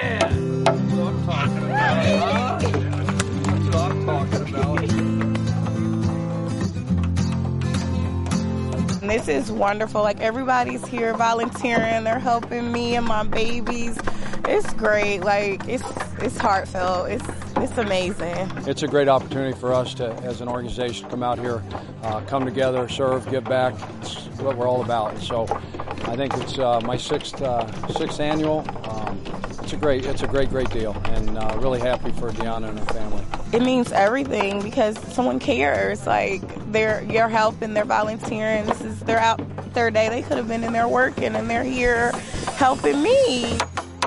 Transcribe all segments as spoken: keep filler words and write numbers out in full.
man. That's what I'm talking about, huh? That's what I'm talking about. This is wonderful. Like, everybody's here volunteering. They're helping me and my babies. It's great. Like, it's it's heartfelt. It's it's amazing. It's a great opportunity for us to, as an organization, to come out here, uh, come together, serve, give back. It's what we're all about. So, I think it's uh, my sixth uh, sixth annual. Um, it's a great it's a great great deal, and uh, really happy for Deanna and her family. It means everything because someone cares. Like, they're you're helping, they're volunteering. This is they're out their day. They could have been in there working, and they're here helping me.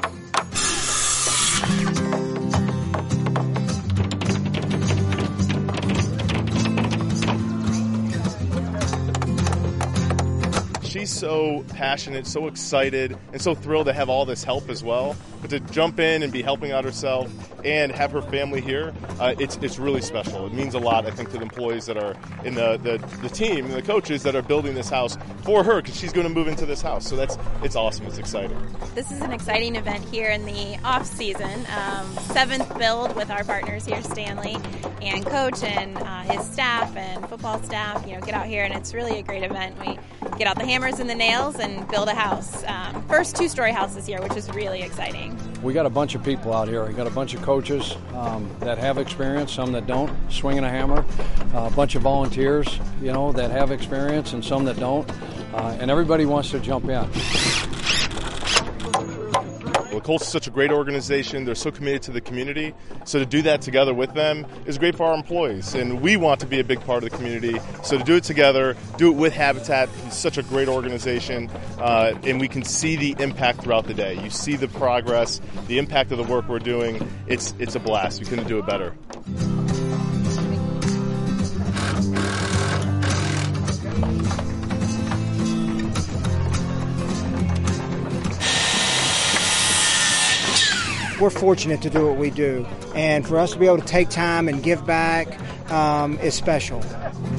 She's so passionate, so excited, and so thrilled to have all this help as well. But to jump in and be helping out herself and have her family here, uh, it's it's really special. It means a lot, I think, to the employees that are in the, the, the team and the coaches that are building this house for her, because she's going to move into this house. So that's it's awesome. It's exciting. This is an exciting event here in the off season. Um, seventh build with our partners here, Stanley and Coach and uh, his staff and football staff. You know, get out here, and it's really a great event. We get out the hammers and the nails and build a house. Um, first two-story house this year, which is really exciting. We got a bunch of people out here. We got a bunch of coaches um, that have experience, some that don't, swinging a hammer, uh, a bunch of volunteers, you know, that have experience and some that don't, uh, and everybody wants to jump in. Well, Colts is such a great organization. They're so committed to the community. So to do that together with them is great for our employees. And we want to be a big part of the community. So to do it together, do it with Habitat, it's such a great organization. Uh, and we can see the impact throughout the day. You see the progress, the impact of the work we're doing. It's, it's a blast. We couldn't do it better. We're fortunate to do what we do, and for us to be able to take time and give back um, is special.